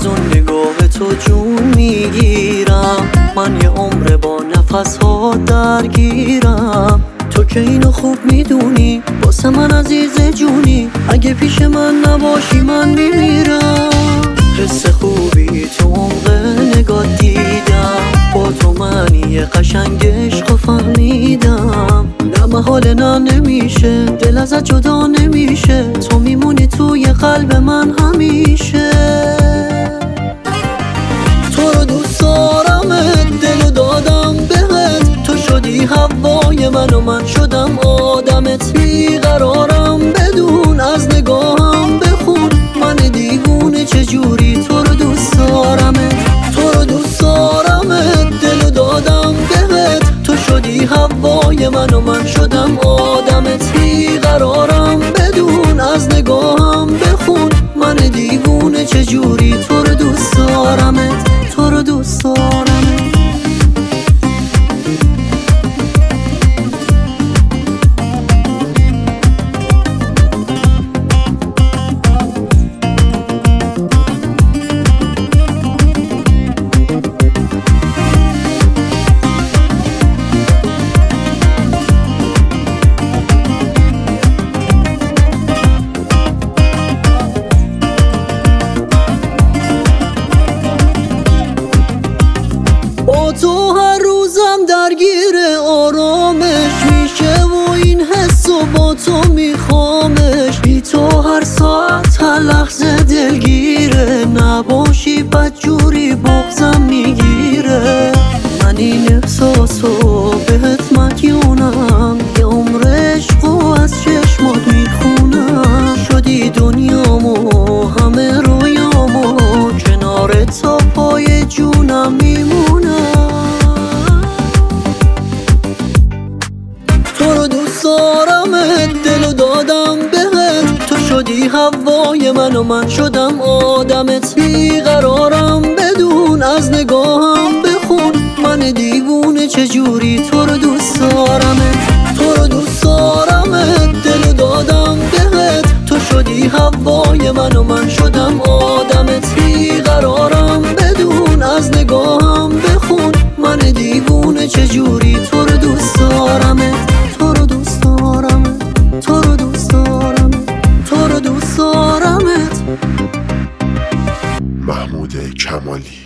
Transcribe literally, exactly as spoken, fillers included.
از اون نگاه تو جون میگیرم. من یه عمر با نفس ها درگیرم. تو که اینو خوب میدونی، واسه من عزیز جونی. اگه پیش من نباشی من میمیرم. حس خوبی تو عمق نگاه دیدم. با تو معنی قشنگ عشق فهمیدم. نه محاله نه نمیشه، دل ازت جدا نمیشه. تو میمونی توی قلب من همیشه. تو رو دوست دارمت، دلو دادم بهت. تو شدی هوای من و من شدم آدمت. بیقرارم بدون از نگاهم بخون. من دیوونه چجوری تو رو دوست دارمت. تو رو دوست دارمت، دلو دادم بهت. تو شدی هوای من و من شدم آدمت. بیقرارم بدون از نگاهم بخون. من دیوونه چجوری تو رو دوست دارمت. تو رو دوست دارمت. با تو هر روزم درگیر آرامش میشه و این حس و با تو میخوامش. بی تو هر ساعت هر لحظه دلگیره. نباشی بدجوری بغضم میگیره. من این احساسو بهت مدیونم. یه عمر عشقو از چشمات میخونم. شدی دنیامو همه رویامو. کنار تا پای جونم میمونم. تو رو دوست دارمت، دلو دادم بهت. تو شدی هوای من و من شدم آدمت. بیقرارم بدون از نگاهم بخون. من دیوونه چجوری تو رو دوست دارمت. تو رو دوست دارمت، دلو دادم بهت. تو شدی هوای من و من شدم آدمت. بیقرارم بدون از نگاهم بخون. من دیوونه چجوری تو رو دوست دارمت. تو رو دوست دارمت. تو رو دوست دارمت. تو رو دوست دارمت. محمود کمالی.